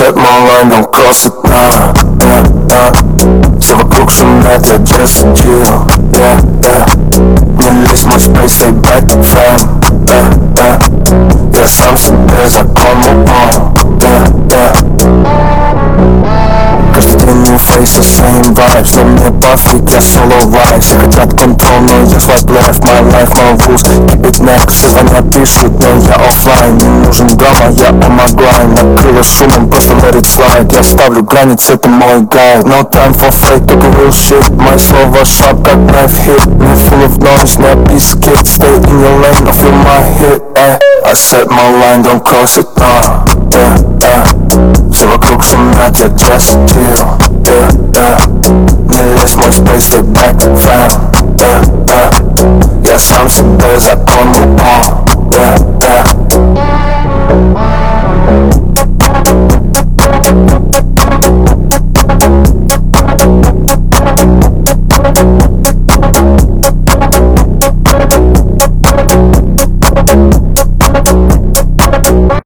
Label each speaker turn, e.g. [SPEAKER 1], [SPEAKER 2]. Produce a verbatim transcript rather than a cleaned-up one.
[SPEAKER 1] set my line, don't cross it now. Yeah, yeah. Все вокруг шумят, я just a chill. Yeah, yeah. Не лезь в мой space, stay back and fam. Yeah, yeah. Я сам себе закон мой. Yeah, yeah. Каждый день new faces, same vibes. Но мне пофиг, я solo ride. Все хотят контрол, но я swipe left. My life, my rules, keep it next. Все звонят, пишут, но я оффлайн. Не нужен драма, я on my grind. Накрыло шумом, просто let it slide. Я ставлю границы, это мой guide. No time for fake, только real shit. Мои слова sharp, как knife hit. Me full of knowledge, not be scared. Stay in your lane, I feel my hit, eh. I set my line, don't cross it, uh, yeah, yeah. Все вокруг шумят, я just chill, yeah, yeah. Не лезь в мой space, stay back and fam, yeah, yeah. Я сам себе закон.